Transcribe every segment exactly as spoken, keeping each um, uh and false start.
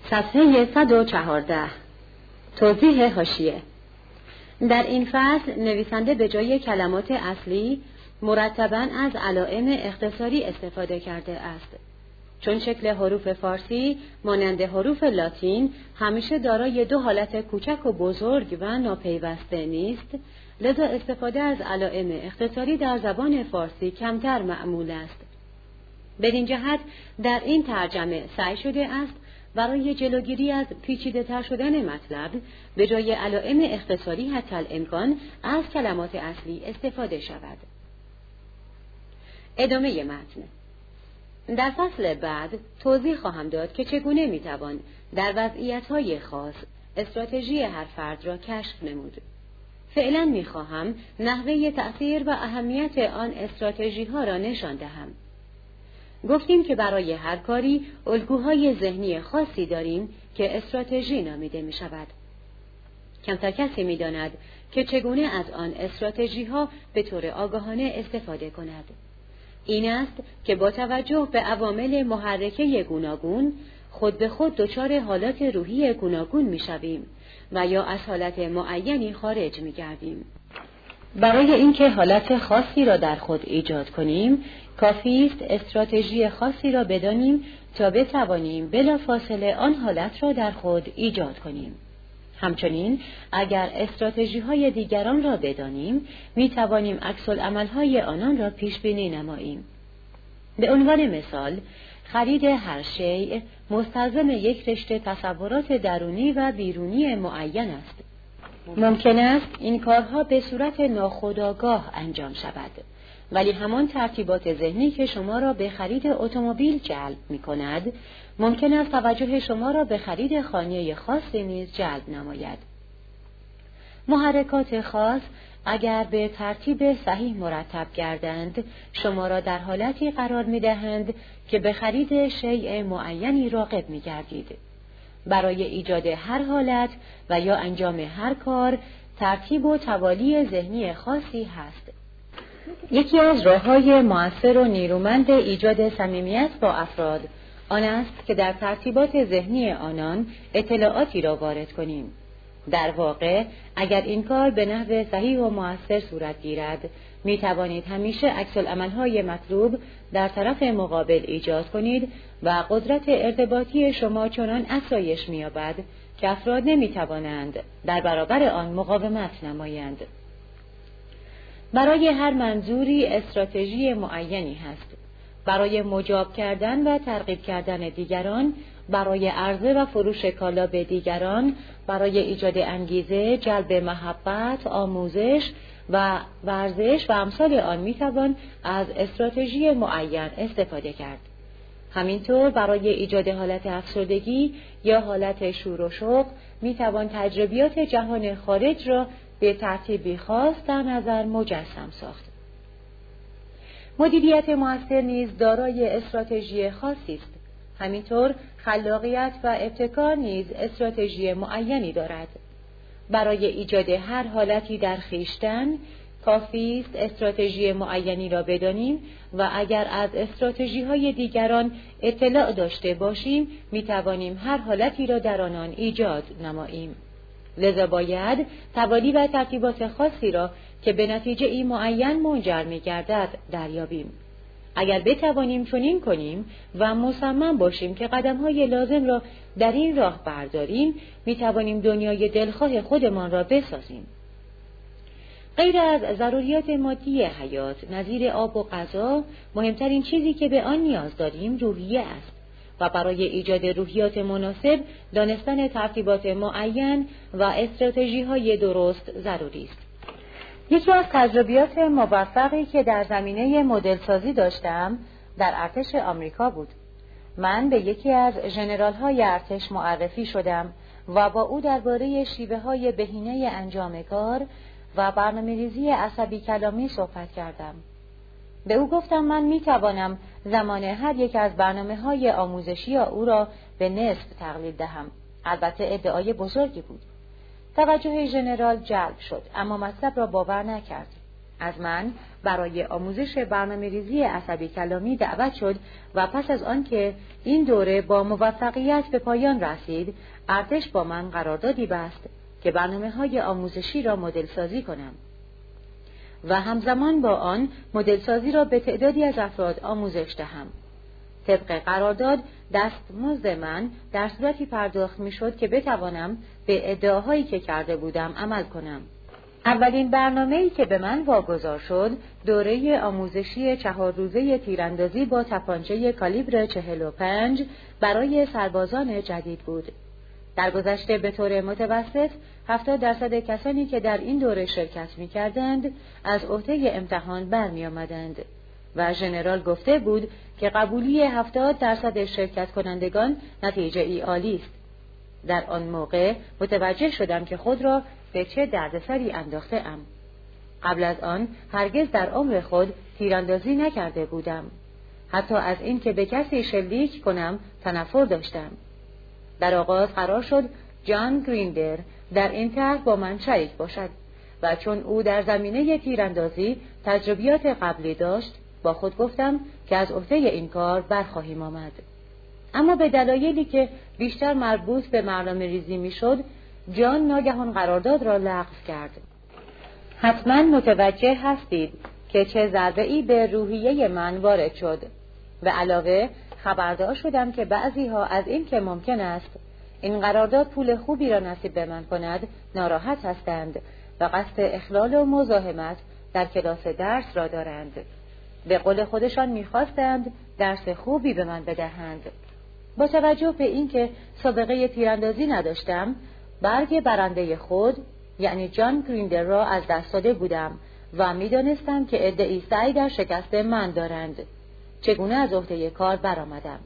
صفحه صد و چهارده. توضیح حاشیه. در این فصل نویسنده به جای کلمات اصلی مرتباً از علائم اختصاری استفاده کرده است. چون شکل حروف فارسی مانند حروف لاتین همیشه دارای دو حالت کوچک و بزرگ و ناپیوسته نیست، لذا استفاده از علائم اختصاری در زبان فارسی کمتر معمول است. بدین جهت در این ترجمه سعی شده است برای جلوگیری از پیچیده تر شدن مطلب به جای علائم اختصاری حتی الامکان از کلمات اصلی استفاده شود. ادامه متن. در فصل بعد توضیح خواهم داد که چگونه میتوان در وضعیت‌های خاص استراتژی هر فرد را کشف نمود. فعلا میخواهم نحوه تأثیر و اهمیت آن استراتژی‌ها را نشان دهم. گفتیم که برای هر کاری الگوهای ذهنی خاصی داریم که استراتژی نامیده می شود. کمتر کسی می داند که چگونه از آن استراتژی‌ها به طور آگاهانه استفاده کند. این است که با توجه به عوامل محرکه گوناگون خود به خود دچار حالات روحی گوناگون می شویم و یا از حالت معینی خارج می گردیم. برای اینکه حالت خاصی را در خود ایجاد کنیم، کافی است استراتژی خاصی را بدانیم تا بتوانیم بلافاصله آن حالت را در خود ایجاد کنیم. همچنین اگر استراتژی‌های دیگران را بدانیم، می‌توانیم عکس‌العمل‌های آنان را پیش بینی نماییم. به عنوان مثال، خرید هر شیء مستلزم یک رشته تصورات درونی و بیرونی معین است. ممکن است این کارها به صورت ناخودآگاه انجام شود، ولی همان ترتیبات ذهنی که شما را به خرید اتومبیل جلب می‌کند، ممکن است توجه شما را به خرید خانه خاصی نیز جلب نماید. محرکات خاص اگر به ترتیب صحیح مرتب گردند، شما را در حالتی قرار می‌دهند که به خرید شیء معینی راغب می‌گردید. برای ایجاد هر حالت و یا انجام هر کار، ترتیب و توالی ذهنی خاصی هست. یکی از راه‌های مؤثر و نیرومند ایجاد صمیمیت با افراد آن است که در ترتیبات ذهنی آنان اطلاعاتی را وارد کنیم. در واقع اگر این کار به نحو صحیح و مؤثر صورت گیرد، می توانید همیشه عکس‌العمل‌های مطلوب در طرف مقابل ایجاد کنید و قدرت ارتباطی شما چنان افزایش می‌یابد که افراد نمی توانند در برابر آن مقاومت نمایند. برای هر منظوری استراتژی معینی هست. برای مجاب کردن و ترغیب کردن دیگران، برای عرضه و فروش کالا به دیگران، برای ایجاد انگیزه، جلب محبت، آموزش و ورزش و امثال آن میتوان از استراتژی معین استفاده کرد. همینطور برای ایجاد حالت افسردگی یا حالت شور و شوق میتوان تجربیات جهان خارج را به ترتیبی خاص در نظر مجسم ساخت. مدیریت مؤثر نیز دارای استراتژی خاصی است. همینطور خلاقیت و ابتکار نیز استراتژی معینی دارد. برای ایجاد هر حالتی در خویشتن، کافی است استراتژی معینی را بدانیم و اگر از استراتژی‌های دیگران اطلاع داشته باشیم، می‌توانیم هر حالتی را در آنان ایجاد نماییم. لذا باید توالی و ترتیبات خاصی را که به نتیجه ای معین منجر می‌گردد دریابیم. اگر بتوانیم چنین کنیم و مصمم باشیم که قدم‌های لازم را در این راه برداریم، می‌توانیم دنیای دلخواه خودمان را بسازیم. غیر از ضروریات مادی حیات نظیر آب و غذا، مهمترین چیزی که به آن نیاز داریم روحیه است و برای ایجاد روحیات مناسب دانستن ترتیبات معین و استراتژی‌های درست ضروری است. یکی از تجربیات موفقی که در زمینه مدل سازی داشتم در ارتش آمریکا بود. من به یکی از ژنرال‌های ارتش معرفی شدم و با او درباره شیوه‌های بهینه انجام کار و برنامه‌ریزی عصبی کلامی صحبت کردم. به او گفتم من می‌توانم زمان هر یک از برنامه‌های آموزشی او را به نصف تقلید دهم. البته ادعای بزرگی بود. توجه ژنرال جلب شد، اما مطلب را باور نکرد. از من برای آموزش برنامه‌ریزی عصبی کلامی دعوت شد و پس از آن که این دوره با موفقیت به پایان رسید، ارتش با من قراردادی بست که برنامه‌های آموزشی را مدل سازی کنم و همزمان با آن مدل سازی را به تعدادی از افراد آموزش دهم. طبق قرارداد دستمزد من در صورتی پرداخت می‌شد که بتوانم به ادعاهایی که کرده بودم عمل کنم. اولین برنامه‌ای که به من واگذار شد، دوره آموزشی چهار روزه تیراندازی با تپانچه کالیبر چهل و پنج برای سربازان جدید بود. در گذشته به طور متوسط هفتاد درصد کسانی که در این دوره شرکت می‌کردند از عهده امتحان برمی‌آمدند و ژنرال گفته بود که قبولی هفتاد درصد شرکت کنندگان نتیجه ای عالی است. در آن موقع متوجه شدم که خود را به چه دردسری انداخته ام. قبل از آن هرگز در عمر خود تیراندازی نکرده بودم. حتی از این که به کسی شلیک کنم تنفر داشتم. در آغاز قرار شد جان گریندر در این طرح با من شریک باشد و چون او در زمینه تیراندازی تجربیات قبلی داشت، با خود گفتم که از عهده این کار برخواهیم آمد. اما به دلایلی که بیشتر مربوط به برنامه ریزی می شد، جان ناگهان قرارداد را لغو کرد. حتما متوجه هستید که چه ضربه‌ای به روحیه من وارد شد و علاوه خبردار شدم که بعضی ها از این که ممکن است این قرارداد پول خوبی را نصیب به من کند ناراحت هستند و قصد اخلال و مزاحمت در کلاس درس را دارند. به قول خودشان می‌خواستند درس خوبی به من بدهند. با توجه به اینکه سابقه تیراندازی نداشتم، برگ برنده خود یعنی جان گریندر را از دست داده بودم و می‌دانستم که ادعای سعی در شکست من دارند. چگونه از عهده کار برآمدم؟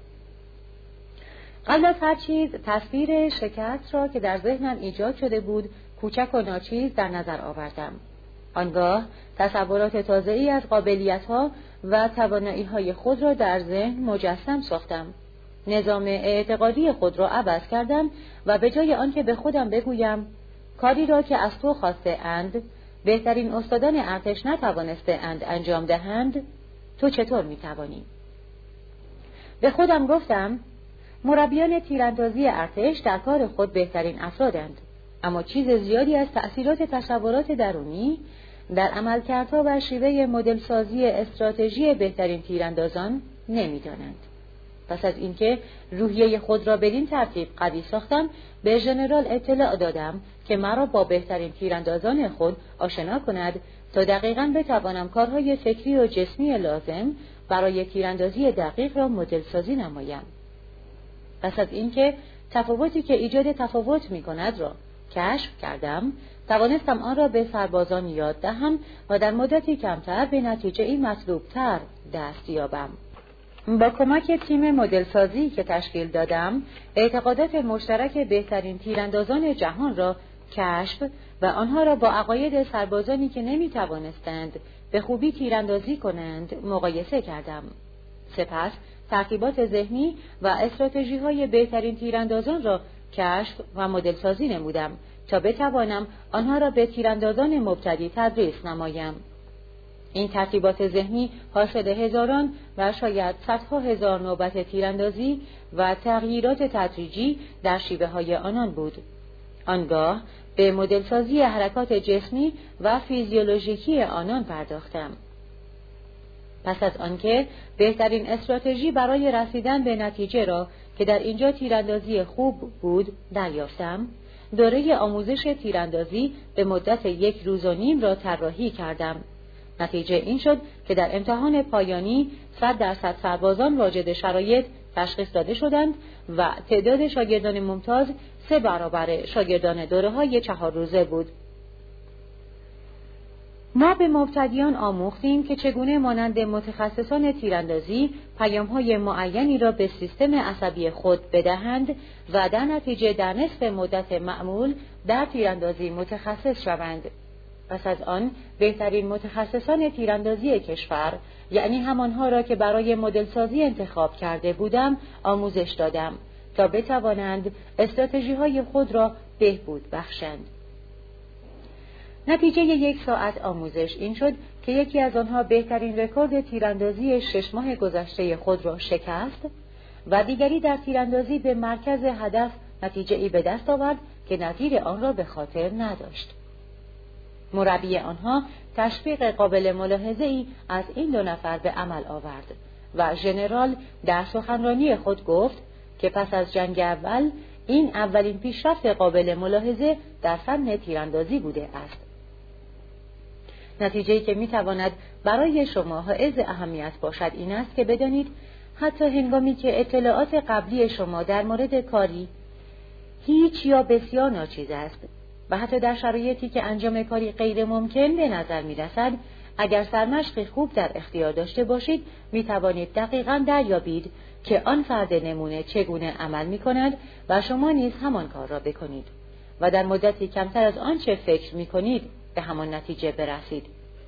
قبل از هر چیز تصویر شکست را که در ذهنم ایجاد شده بود کوچک و ناچیز در نظر آوردم. آنگاه تصورات تازه‌ای از قابلیت‌ها و توانایی‌های خود را در ذهن مجسم ساختم. نظام اعتقادی خود را عوض کردم و به جای آنکه به خودم بگویم کاری را که از تو خواسته اند بهترین استادان ارتش نتوانسته اند انجام دهند، تو چطور میتوانی؟ به خودم گفتم مربیان تیراندازی ارتش در کار خود بهترین افرادند، اما چیز زیادی از تأثیرات تصورات درونی در عملکردها و شیوه مدل سازی استراتژی بهترین تیراندازان نمیدانند. پس از اینکه روحیه خود را بدین ترتیب قوی ساختم، به ژنرال اطلاع دادم که مرا با بهترین تیراندازان خود آشنا کند تا دقیقاً بتوانم کارهای فکری و جسمی لازم برای تیراندازی دقیق را مدل سازی نمایم. پس از اینکه تفاوتی که ایجاد تفاوت می کند را کشف کردم، توانستم آن را به سربازان یاد دهم و در مدتی کمتر به نتیجه‌ای مطلوب‌تر دست یابم. با کمک تیم مدل سازی که تشکیل دادم، اعتقادات مشترک بهترین تیراندازان جهان را کشف و آنها را با عقاید سربازانی که نمی توانستند به خوبی تیراندازی کنند مقایسه کردم. سپس ترکیبات ذهنی و استراتژی‌های بهترین تیراندازان را کشف و مدل سازی نمودم تا بتوانم آنها را به تیراندازان مبتدی تدریس نمایم. این ترتیبات ذهنی حاصل هزاران و شاید صدها هزار نوبت تیراندازی و تغییرات تدریجی در شیوه های آنان بود. آنگاه به مدل سازی حرکات جسمی و فیزیولوژیکی آنان پرداختم. پس از آنکه بهترین استراتژی برای رسیدن به نتیجه را که در اینجا تیراندازی خوب بود دریافتم، دوره آموزش تیراندازی به مدت یک روز و نیم را طراحی کردم. نتیجه این شد که در امتحان پایانی صد درصد سربازان واجد شرایط تشخیص داده شدند و تعداد شاگردان ممتاز سه برابر شاگردان دوره‌های چهار روزه بود. ما به مبتدیان آموختیم که چگونه مانند متخصصان تیراندازی پیام‌های معینی را به سیستم عصبی خود بدهند و در نتیجه در نصف مدت معمول در تیراندازی متخصص شوند. پس از آن بهترین متخصصان تیراندازی کشور، یعنی همانها را که برای مدل سازی انتخاب کرده بودم، آموزش دادم تا بتوانند استراتژی‌های خود را بهبود بخشند. نتیجه یک ساعت آموزش این شد که یکی از آنها بهترین رکورد تیراندازی شش ماه گذشته خود را شکست و دیگری در تیراندازی به مرکز هدف نتیجه ای به دست آورد که نظیر آن را به خاطر نداشت. مربی آنها تشویق قابل ملاحظه ای از این دو نفر به عمل آورد و ژنرال در سخنرانی خود گفت که پس از جنگ اول این اولین پیشرفت قابل ملاحظه در فن تیراندازی بوده است. نتیجه‌ای که میتواند برای شما حائز اهمیت باشد این است که بدانید حتی هنگامی که اطلاعات قبلی شما در مورد کاری هیچ یا بسیار ناچیز است و حتی در شرایطی که انجام کاری غیر ممکن به نظر می رسد، اگر سرمشق خوب در اختیار داشته باشید می توانید دقیقاً دریابید که آن فرد نمونه چگونه عمل می کند و شما نیز همان کار را بکنید و در مدتی کمتر از آنچه فکر می کنید به همان نتیجه برسید.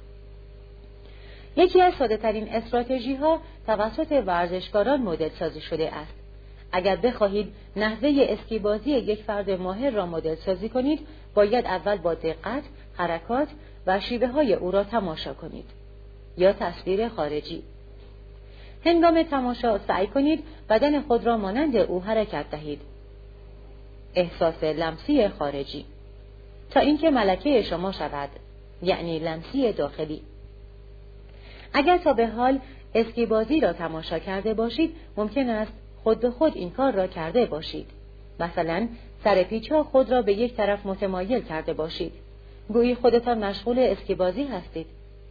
یکی از ساده ترین استراتژی ها توسط ورزشکاران مدل سازی شده است. اگر بخواهید نحوه اسکیبازی یک فرد ماهر را مدل سازی کنید، باید اول با دقت حرکات و شیوه های او را تماشا کنید یا تصویر خارجی. هنگام تماشا سعی کنید بدن خود را مانند او حرکت دهید. احساس لمسی خارجی تا اینکه ملکه شما شود، یعنی لمسی داخلی. اگر تا به حال اسکیبازی را تماشا کرده باشید، ممکن است خود به خود این کار را کرده باشید. مثلا سر پیچ‌ها خود را به یک طرف متمایل کرده باشید. گویی خودتان مشغول اسکیبازی هستید.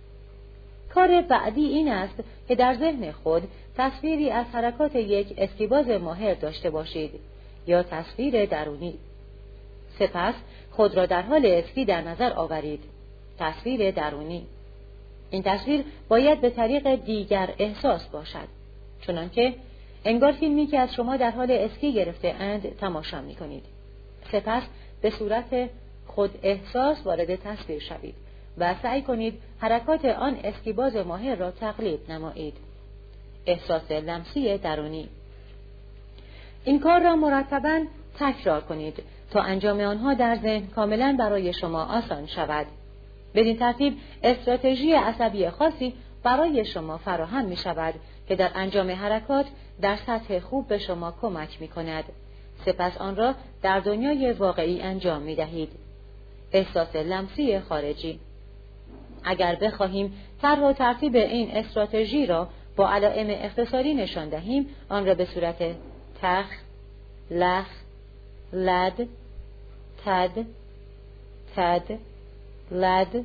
کار بعدی این است که در ذهن خود تصویری از حرکات یک اسکیباز ماهر داشته باشید یا تصویر درونی. سپس خود را در حال اسکی در نظر آورید. تصویر درونی. این تصویر باید به طریق دیگر احساس باشد، چنانکه انگار فیلمی که از شما در حال اسکی گرفته اند تماشا می کنید. سپس به صورت خود احساس وارد تصویر شوید و سعی کنید حرکات آن اسکیباز ماهر را تقلید نمایید. احساس لمسی درونی. این کار را مرتباً تکرار کنید تا انجام آنها در ذهن کاملاً برای شما آسان شود. بدین ترتیب استراتژی عصبی خاصی برای شما فراهم می شود که در انجام حرکات در سطح خوب به شما کمک می کند. سپس آن را در دنیای واقعی انجام می دهید. احساس لمسی خارجی. اگر بخواهیم طرح و ترتیب این استراتژی را با علائم اختصاری نشان دهیم، آن را به صورت تخ، لخ، لد، تد، تد، لد،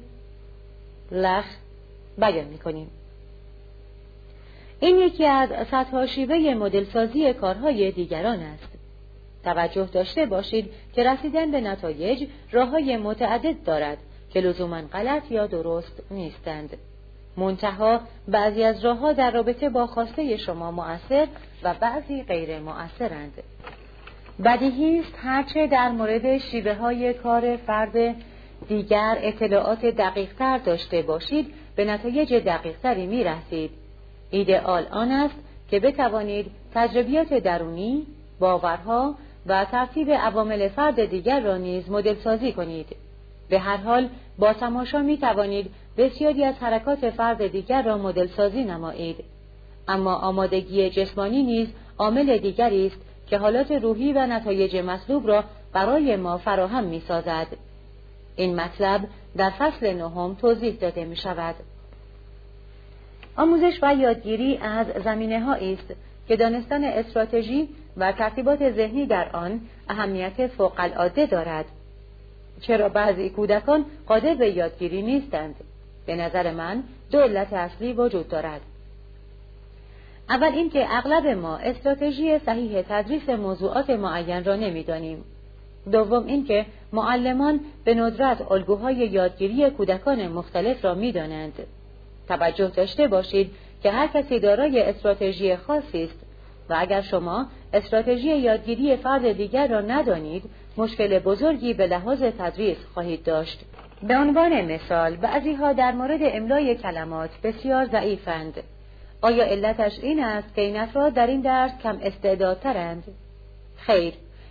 لخ بیان می کنیم. این یکی از سطح شیوه مدل سازی کارهای دیگران است. توجه داشته باشید که رسیدن به نتایج راههای متعدد دارد که لزوماً غلط یا درست نیستند. منتها بعضی از راهها در رابطه با خواسته شما مؤثر و بعضی غیر مؤثرند. بدیهی است هرچه در مورد شیوه های کار فرد دیگر اطلاعات دقیق‌تر داشته باشید، به نتایج دقیق‌تری می‌رسید. ایدئال آن است که بتوانید تجربیات درونی، باورها و ترتیب عوامل فرد دیگر را نیز مدل سازی کنید. به هر حال با تماشا می توانید بسیاری از حرکات فرد دیگر را مدل سازی نمایید. اما آمادگی جسمانی نیز عامل دیگری است که حالات روحی و نتایج مطلوب را برای ما فراهم می سازد. این مطلب در فصل نهم توضیح داده می شود. آموزش و یادگیری از زمینه‌هایی است که دانستن استراتژی و ترتیبات ذهنی در آن اهمیت فوق‌العاده دارد. چرا بعضی کودکان قادر به یادگیری نیستند؟ به نظر من دو علت اصلی وجود دارد. اول اینکه اغلب ما استراتژی صحیح تدریس موضوعات معین را نمی‌دانیم. دوم اینکه معلمان به ندرت الگوهای یادگیری کودکان مختلف را می‌دانند. توجه داشته باشید که هر کسی دارای استراتژی خاصی است و اگر شما استراتژی یادگیری فرد دیگر را ندانید، مشکل بزرگی به لحاظ تدریس خواهید داشت. به عنوان مثال، بعضی‌ها در مورد املای کلمات بسیار ضعیفند. آیا علتش این است که این افراد در این درس کم استعدادترند؟ خیر،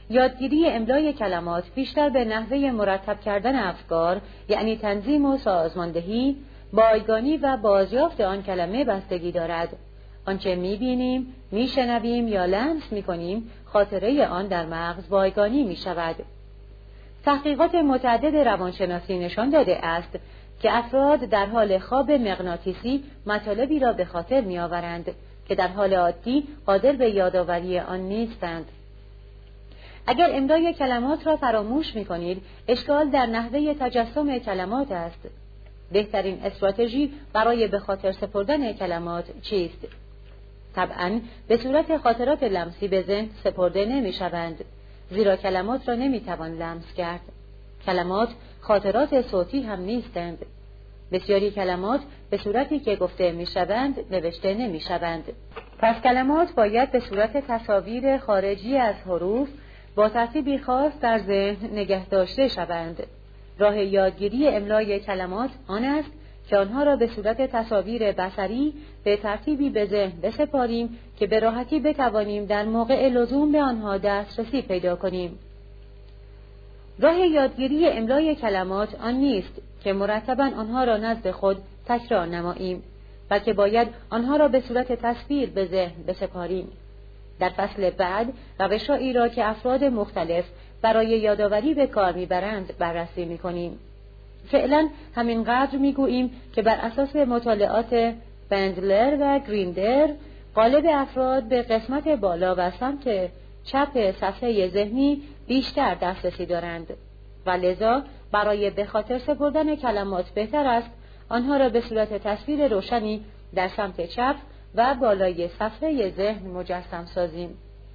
یادگیری املای کلمات بیشتر به نحوه مرتب کردن افکار، یعنی تنظیم و سازماندهی، بایگانی و بازیافت آن کلمه بستگی دارد. آنچه می‌بینیم، می‌شنویم یا لمس می‌کنیم، خاطره آن در مغز بایگانی می‌شود. تحقیقات متعدد روانشناسی نشان داده است که افراد در حال خواب مغناطیسی مطالبی را به خاطر می‌آورند که در حال عادی قادر به یادآوری آن نیستند. اگر املای کلمات را فراموش می‌کنید، اشکال در نحوه تجسم کلمات است. بهترین استراتژی برای به خاطر سپردن کلمات چیست؟ طبعاً به صورت خاطرات لمسی به ذهن سپرده نمی‌شوند، زیرا کلمات را نمی‌توان لمس کرد. کلمات خاطرات صوتی هم نیستند. بسیاری کلمات به صورتی که گفته می‌شوند نوشته نمی‌شوند. پس کلمات باید به صورت تصاویر خارجی از حروف با ترتیبی خاص در ذهن نگه داشته شوند. راه یادگیری املای کلمات آن است که آنها را به صورت تصاویر بصری به ترتیبی به ذهن بسپاریم که به راحتی بتوانیم در موقع لزوم به آنها دسترسی پیدا کنیم. راه یادگیری املای کلمات آن نیست که مرتباً آنها را نزد خود تکرار نماییم، بلکه باید آنها را به صورت تصویر به ذهن بسپاریم. در فصل بعد روش‌هایی را که افراد مختلف برای یادآوری به کار می‌برند بررسی می‌کنیم. فعلا همینقدر می‌گوییم که بر اساس مطالعات بندلر و گریندر، غالب افراد به قسمت بالا و سمت چپ صفحه ذهنی بیشتر دسترسی دارند و لذا برای به خاطر سپردن کلمات بهتر است آنها را به صورت تصویر روشنی در سمت چپ و بالای صفحه ذهن مجسم سازیم.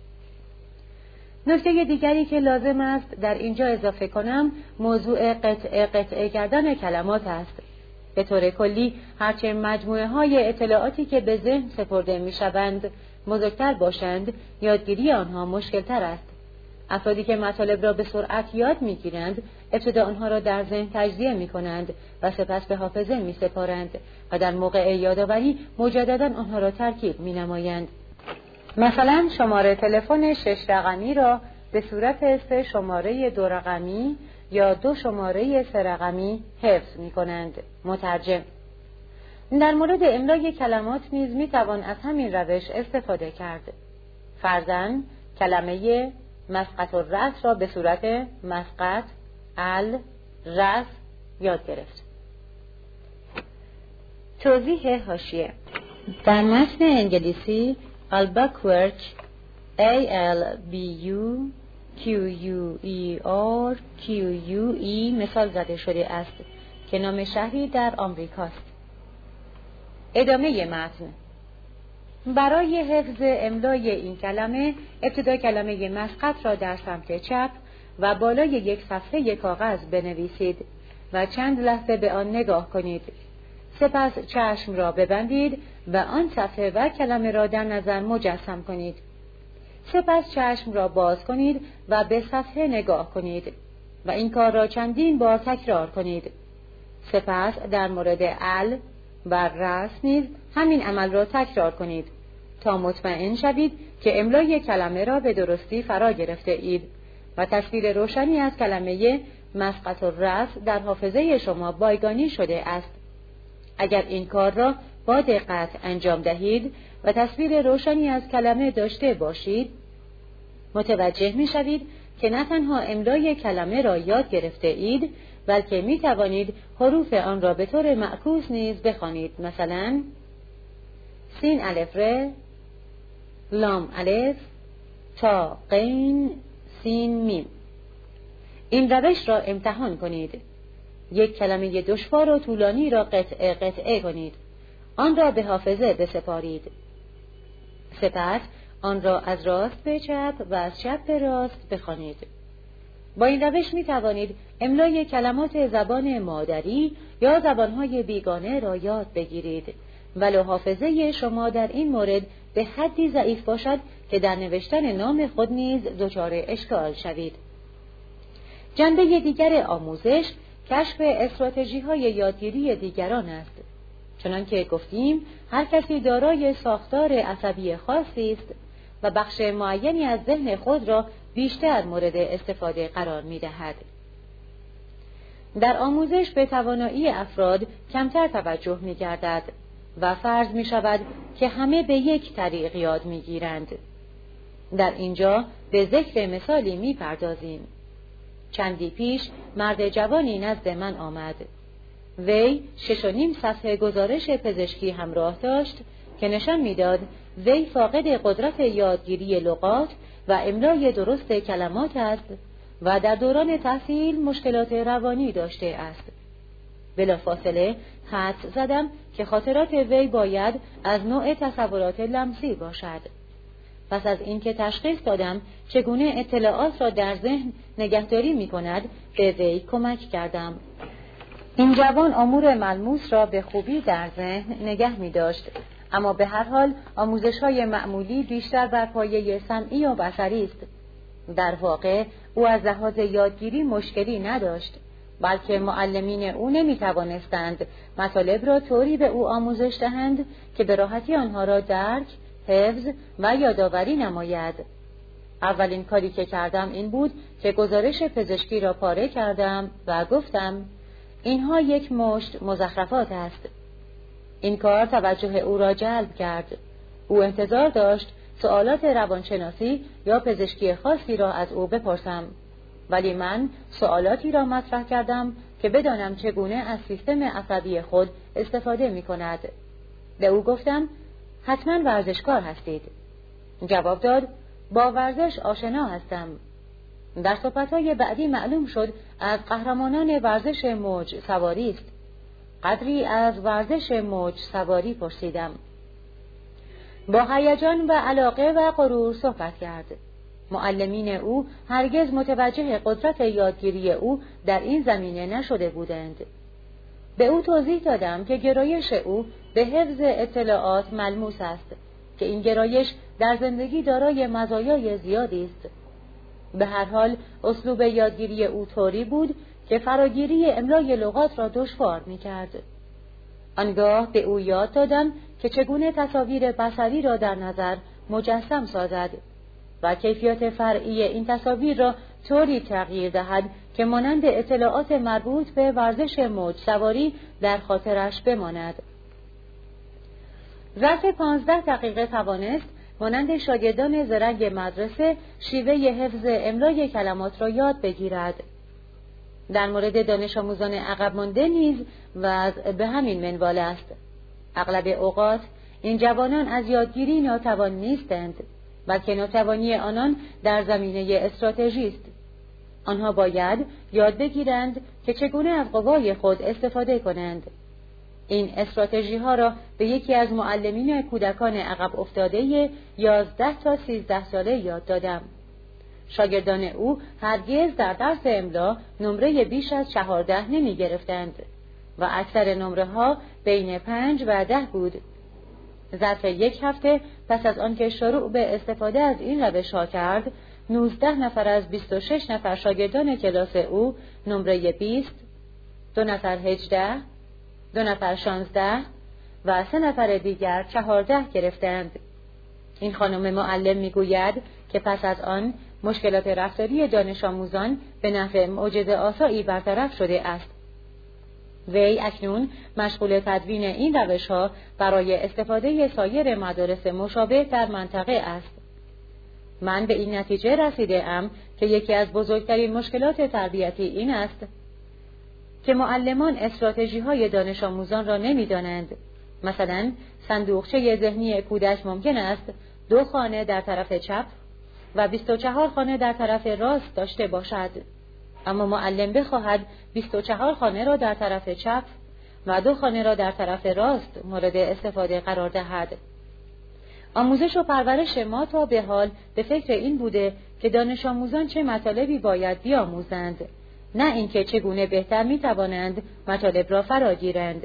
نکته دیگری که لازم است در اینجا اضافه کنم موضوع قطعه قطعه کردن کلمات است. به طور کلی هرچه مجموعه های اطلاعاتی که به ذهن سپرده می شوند بزرگتر باشند، یادگیری آنها مشکل تر است. افرادی که مطالب را به سرعت یاد می گیرند ابتدا آنها را در ذهن تجزیه می کنند و سپس به حافظه می سپارند و در موقع یادآوری مجددا آنها را ترکیب می نمایند. مثلا شماره تلفن شش رقمی را به صورت سه شماره دو رقمی یا دو شماره سه رقمی حفظ می کنند. مترجم. در مورد املای کلمات نیز می توان از همین روش استفاده کرد. فرضاً کلمه مسقط الرأس را به صورت مسقط الرأس یاد گرفت. توضیح حاشیه: در متن انگلیسی Albuquerque A L B U Q U E R Q U E مثال زده شده است که نام شهری در آمریکاست. ادامه متن: برای حفظ املای این کلمه ابتدا کلمه مسقط را در سمت چپ و بالای یک صفحه کاغذ بنویسید و چند لحظه به آن نگاه کنید. سپس چشم را ببندید و آن صفحه و کلمه را در نظر مجسم کنید. سپس چشم را باز کنید و به صفحه نگاه کنید و این کار را چندین بار تکرار کنید. سپس در مورد ال و رأس نیز همین عمل را تکرار کنید تا مطمئن شوید که املای کلمه را به درستی فرا گرفته اید و تصویر روشنی از کلمه مسقط الرأس در حافظه شما بایگانی شده است. اگر این کار را با دقت انجام دهید و تصویر روشنی از کلمه داشته باشید، متوجه می شوید که نه تنها املای کلمه را یاد گرفته اید، بلکه می توانید حروف آن را به طور معکوس نیز بخوانید. مثلا سین الف ر، لام الف، تا قین سین میم. این روش را امتحان کنید. یک کلمه دشوار و طولانی را قطعه قطعه کنید. آن را به حافظه بسپارید. سپس آن را از راست به چپ و از چپ به راست بخوانید. با این روش می توانید املای کلمات زبان مادری یا زبانهای بیگانه را یاد بگیرید، ولو حافظه شما در این مورد به حدی ضعیف باشد که در نوشتن نام خود نیز دچار اشکال شوید. جنبه دیگر آموزش کشف استراتژی‌های یادگیری دیگران است. چنانکه گفتیم هر کسی دارای ساختار عصبی خاصی است و بخش معینی از ذهن خود را بیشتر مورد استفاده قرار می‌دهد. در آموزش به توانایی افراد کمتر توجه می‌گردد و فرض می‌شود که همه به یک طریق یاد می‌گیرند. در اینجا به ذکر مثالی می‌پردازیم. چندی پیش مرد جوانی نزد من آمد. وی شش و نیم صفحه گزارش پزشکی همراه داشت که نشان می‌داد وی فاقد قدرت یادگیری لغات و املای درست کلمات است و در دوران تحصیل مشکلات روانی داشته است. بلافاصله حدس زدم که خاطرات وی باید از نوع تصورات لمسی باشد. پس از اینکه تشخیص دادم چگونه اطلاعات را در ذهن نگهداری می کند، به وی کمک کردم. این جوان امور ملموس را به خوبی در ذهن نگه می داشت، اما به هر حال آموزش‌های معمولی بیشتر بر پایه سمعی و بصری است. در واقع او از لحاظ یادگیری مشکلی نداشت، بلکه معلمین او نمی توانستند مطالب را طوری به او آموزش دهند که به راحتی آنها را درک، حفظ و یادآوری نماید. اولین کاری که کردم این بود که گزارش پزشکی را پاره کردم و گفتم اینها یک مشت مزخرفات است. این کار توجه او را جلب کرد. او انتظار داشت سوالات روانشناسی یا پزشکی خاصی را از او بپرسم، ولی من سوالاتی را مطرح کردم که بدانم چگونه از سیستم عصبی خود استفاده می کند. به او گفتم حتما ورزشکار هستید. جواب داد با ورزش آشنا هستم. در صحبت‌های بعدی معلوم شد از قهرمانان ورزش موج سواری است. قدری از ورزش موج سواری پرسیدم. با هیجان و علاقه و غرور صحبت کرد. معلمین او هرگز متوجه قدرت یادگیری او در این زمینه نشده بودند. به او توضیح دادم که گرایش او به حفظ اطلاعات ملموس است، که این گرایش در زندگی دارای مزایای زیادی است. به هر حال اسلوب یادگیری او طوری بود که فراگیری املای لغات را دشوار می‌کرد. آنگاه به او یاد دادم که چگونه تصاویر بصری را در نظر مجسم سازد و کیفیت فرعی این تصاویر را طوری تغییر دهد که مانند اطلاعات مربوط به ورزش موج سواری در خاطرش بماند. ظرف پانزده دقیقه توانست مانند شاگردان زرنگ مدرسه شیوه حفظ املای کلمات را یاد بگیرد. در مورد دانش آموزان عقب مانده نیز وضع به همین منوال است. اغلب اوقات این جوانان از یادگیری ناتوان نیستند، بلکه ناتوانی آنان در زمینه استراتژی است. آنها باید یاد بگیرند که چگونه از قوای خود استفاده کنند. این استراتژی ها را به یکی از معلمین کودکان عقب افتاده یازده تا سیزده ساله یاد دادم. شاگردان او هرگز در درس املا نمره بیش از چهارده نمی گرفتند و اکثر نمره ها بین پنج و ده بود. ظرف یک هفته پس از آنکه شروع به استفاده از این روش ها کرد، نوزده نفر از بیست و شش نفر شاگردان کلاس او نمره بیست، دو نفر هجده، دو نفر شانزده و سه نفر دیگر چهارده گرفتند. این خانم معلم میگوید که پس از آن مشکلات رفتاری دانش آموزان به نحو معجزه آسایی برطرف شده است. وی اکنون مشغول تدوین این روش‌ها برای استفاده سایر مدارس مشابه در منطقه است. من به این نتیجه رسیده ام که یکی از بزرگترین مشکلات تربیتی این است که معلمان استراتژی‌های دانش آموزان را نمی‌دانند. مثلا صندوقچه ذهنی کودک ممکن است دو خانه در طرف چپ و بیست و چهار خانه در طرف راست داشته باشد، اما معلم بخواهد بیست و چهار خانه را در طرف چپ و دو خانه را در طرف راست مورد استفاده قرار دهد. آموزش و پرورش ما تا به حال به فکر این بوده که دانش آموزان چه مطالبی باید بیاموزند، نه اینکه چگونه بهتر میتوانند مطالب را فراگیرند.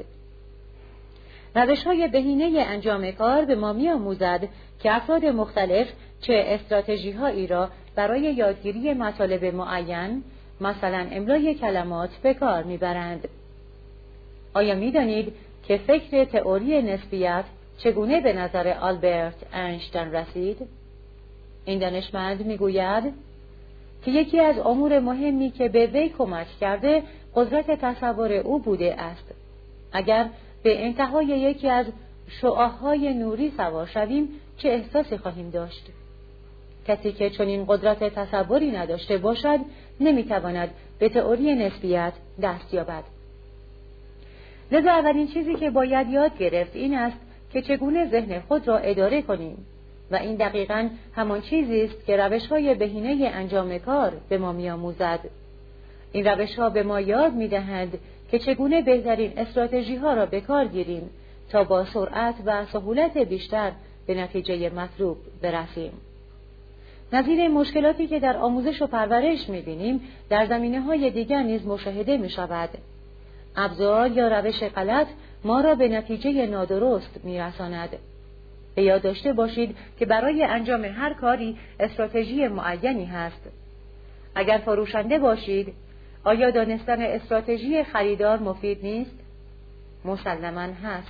روش‌های بهینه انجام کار به ما می‌آموزد که افراد مختلف چه استراتژی‌هایی را برای یادگیری مطالب معین، مثلا املای کلمات، به کار می‌برند. آیا می‌دانید که فکر تئوری نسبیت چگونه به نظر آلبرت اینشتین رسید؟ این دانشمند میگوید که یکی از امور مهمی که به وی کمک کرده قدرت تصور او بوده است. اگر به انتهای یکی از شعاع‌های نوری سوار شویم چه احساسی خواهیم داشت؟ کسی که چنین قدرت تصوری نداشته باشد نمیتواند به تئوری نسبیت دست یابد. لذا اولین چیزی که باید یاد گرفت این است که چگونه ذهن خود را اداره کنیم و این دقیقاً همان چیزی است که روش‌های بهینه انجام کار به ما می‌آموزد. این روش‌ها به ما یاد می‌دهند که چگونه بهترین استراتژی‌ها را به کار گیریم تا با سرعت و سهولت بیشتر به نتیجه مطلوب برسیم. نظیر مشکلاتی که در آموزش و پرورش می‌بینیم در زمینه‌های دیگر نیز مشاهده می‌شود. ابزار یا روش غلط ما را به نتیجه نادرست می‌رساند. به یاد داشته باشید که برای انجام هر کاری استراتژی معینی هست. اگر فروشنده باشید، آیا دانستن استراتژی خریدار مفید نیست؟ مسلماً هست.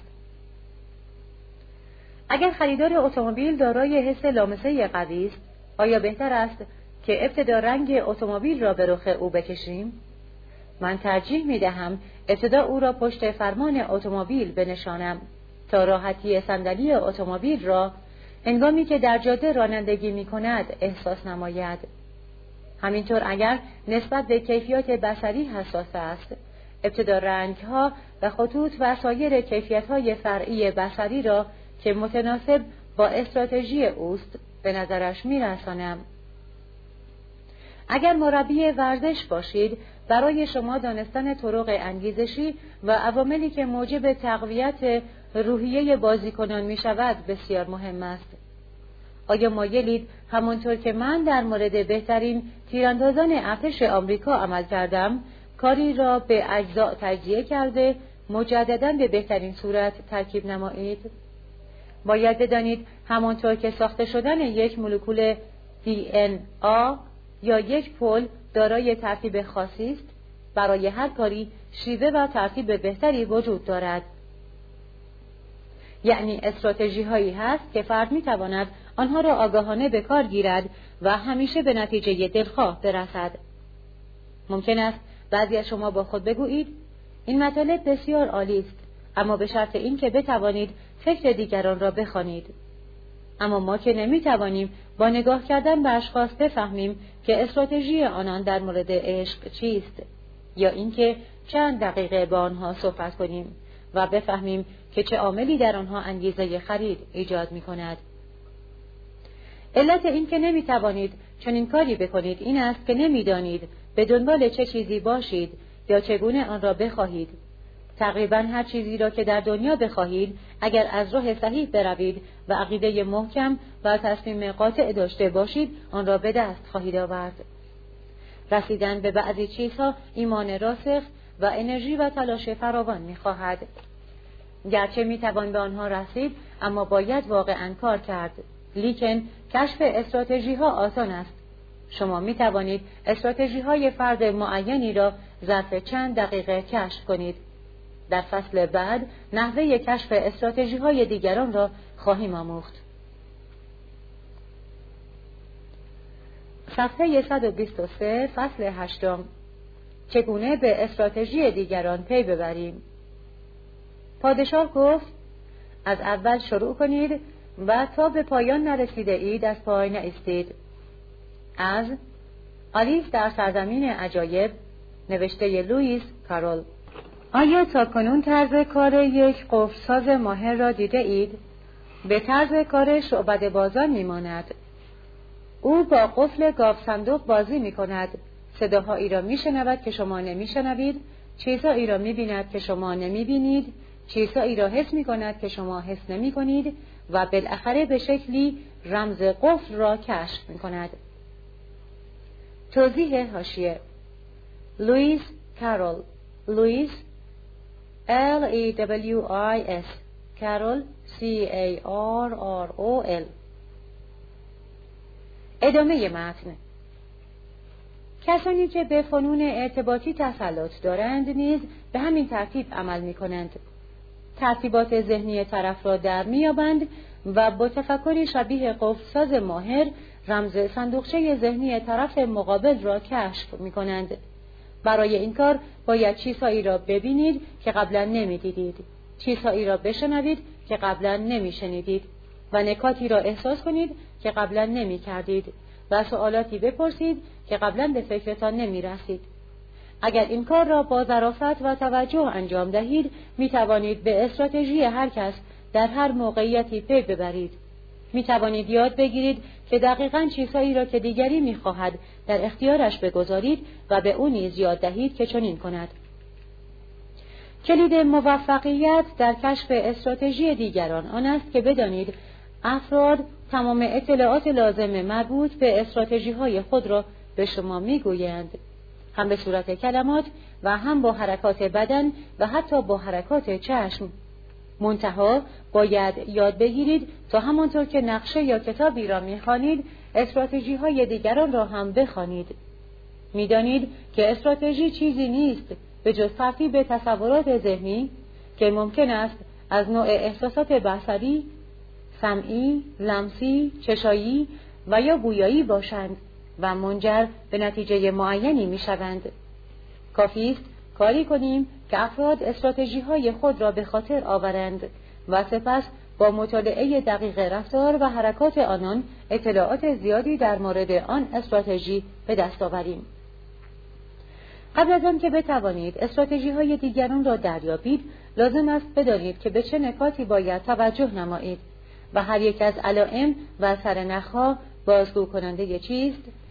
اگر خریدار اتومبیل دارای حس لامسه قوی است، آیا بهتر است که ابتدا رنگ اتومبیل را به رخ او بکشیم؟ من ترجیح می‌دهم ابتدا او را پشت فرمان اتومبیل بنشانم تا راحتی صندلی اتومبیل را هنگامی که در جاده رانندگی می‌کند احساس نماید. همینطور اگر نسبت به کیفیات بصری حساس است، ابتدا رنگ‌ها و خطوط و سایر کیفیت‌های فرعی بصری را که متناسب با استراتژی اوست به نظرش می‌رسانم. اگر مربی ورزش باشید، برای شما دانستن طرق انگیزشی و عواملی که موجب تقویت روحیه بازیکنان می شود بسیار مهم است. آیا مایلید همانطور که من در مورد بهترین تیراندازان ارتش آمریکا عمل کردم، کاری را به اجزاء تجزیه کرده مجدداً به بهترین صورت ترکیب نمایید؟ باید بدانید همانطور که ساخته شدن یک مولکول دی ان ای یا یک پل دارای ترتیب خاصی است، برای هر کاری شیوه و ترتیب بهتری وجود دارد. یعنی استراتژی هایی هست که فرد می تواند آنها را آگاهانه به کار گیرد و همیشه به نتیجه دلخواه برسد. ممکن است بعضی از شما با خود بگویید این مطالب بسیار عالی است، اما به شرط این که بتوانید فکر دیگران را بخوانید. اما ما که نمی توانیم با نگاه کردن به اشخاص بفهمیم که استراتژی آنان در مورد عشق چیست، یا اینکه چند دقیقه با آنها صحبت کنیم و بفهمیم که چه عاملی در آنها انگیزه خرید ایجاد می کند. علت این که نمی توانید چنین کاری بکنید این است که نمی دانید به دنبال چه چیزی باشید یا چگونه آن را بخواهید. تقریبا هر چیزی را که در دنیا بخواهید، اگر از راه صحیح بروید و عقیده محکم و تصمیم قاطع داشته باشید، آن را به دست خواهید آورد. رسیدن به بعضی چیزها ایمان راسخ و انرژی و تلاش فراوان می‌خواهد. گرچه می‌توان به آنها رسید، اما باید واقعاً کار کرد. لیکن کشف استراتژی‌ها آسان است. شما می‌توانید استراتژی‌های فرد معینی را ظرف چند دقیقه کشف کنید. در فصل بعد نحوه کشف استراتژی‌های دیگران را خواهیم آموخت. صفحه صد و بیست و سه فصل هشتم. چگونه به استراتژی دیگران پی ببریم؟ پادشاه گفت از اول شروع کنید و تا به پایان نرسیده اید از پای نایستید. از آلیس در سرزمین عجایب، نوشته لوئیس کارول. آیا تا کنون طرز کار یک قفل‌ساز ماهر را دیده اید؟ به طرز کار شعبده بازان میماند. او با قفل گاو صندوق بازی می کند. صداهایی را می شنود که شما نمی شنوید، چیزهایی را می بیند که شما نمی بینید، چیزهایی را حس می کند که شما حس نمی کنید و بالاخره به شکلی رمز قفل را کشف می کند. توضیح حاشیه: لوئیس کارول، لوئیس L E W I S کارول C A R R O L. ادامه متن. کسانی که به فنون ارتباطی تسلط دارند نیز به همین ترتیب عمل می کنند. ترتیبات ذهنی طرف را در می یابند و با تفکری شبیه قفل‌ساز ماهر رمز صندوقچه ذهنی طرف مقابل را کشف می کنند. برای این کار باید چیزهایی را ببینید که قبلا نمی دیدید، چیزهایی را بشنوید که قبلا نمی شنیدید و نکاتی را احساس کنید که قبلا نمی کردید و سوالاتی بپرسید که قبلا به فکرتان نمی رسید. اگر این کار را با ظرافت و توجه انجام دهید، می توانید به استراتژی هر کس در هر موقعیتی پی ببرید. می توانید یاد بگیرید که دقیقاً چیزهایی را که دیگری می خواهد در اختیارش بگذارید و به او نیز یاد دهید که چنین کند. کلید موفقیت در کشف استراتژی دیگران آن است که بدانید افراد تمام اطلاعات لازم مربوط به استراتژی‌های خود را به شما می‌گویند، هم به صورت کلمات و هم با حرکات بدن و حتی با حرکات چشم. منتها باید یاد بگیرید تا همانطور که نقشه یا کتابی را می‌خوانید، استراتژی‌های دیگران را هم بخوانید. می‌دانید که استراتژی چیزی نیست به جز ترتیب تصورات ذهنی که ممکن است از نوع احساسات بصری، سمعی، لمسی، چشایی و یا بویایی باشند و منجر به نتیجه معینی می‌شوند. کافی است کاری کنیم که افراد استراتژی‌های خود را به خاطر آورند و سپس با مطالعه دقیق رفتار و حرکات آنان اطلاعات زیادی در مورد آن استراتژی به دست آوریم. قبل از آن که بتوانید استراتژی‌های دیگران را دریابید، لازم است بدانید که به چه نکاتی باید توجه نمایید و هر یک از علائم و سرنخ‌ها بازگو کننده چیست